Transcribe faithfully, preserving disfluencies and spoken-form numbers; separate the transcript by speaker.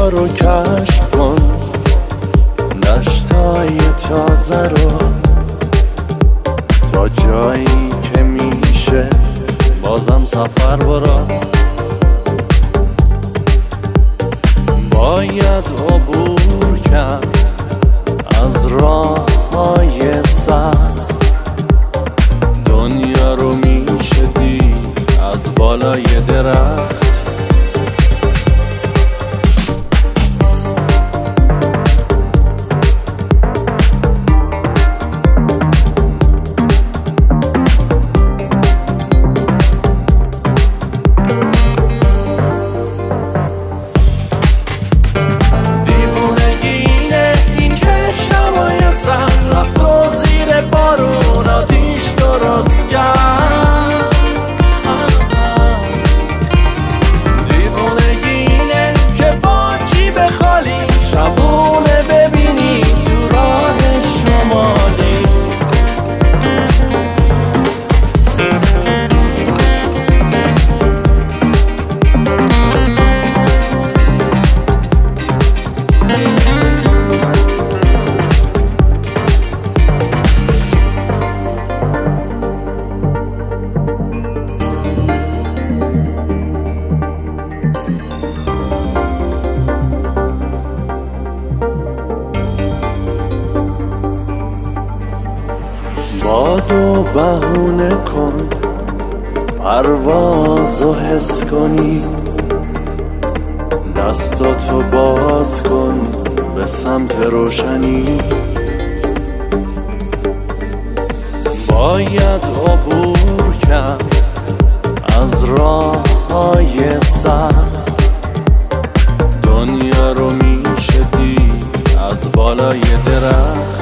Speaker 1: رو کشف کن، دشتای تازه رو، تا جایی که میشه بازم سفر برا. باید عبور کرد از راه های سخت، دنیا رو میشه دید از بالای درخت. شبونه ببینی تو راه شمالی، بادو بهونه کن پروازو حس کنی، دستاتو باز کن به سمت روشنی. باید عبور کرد از راه های سخت، دنیا رو میشه دید از بالای درخت.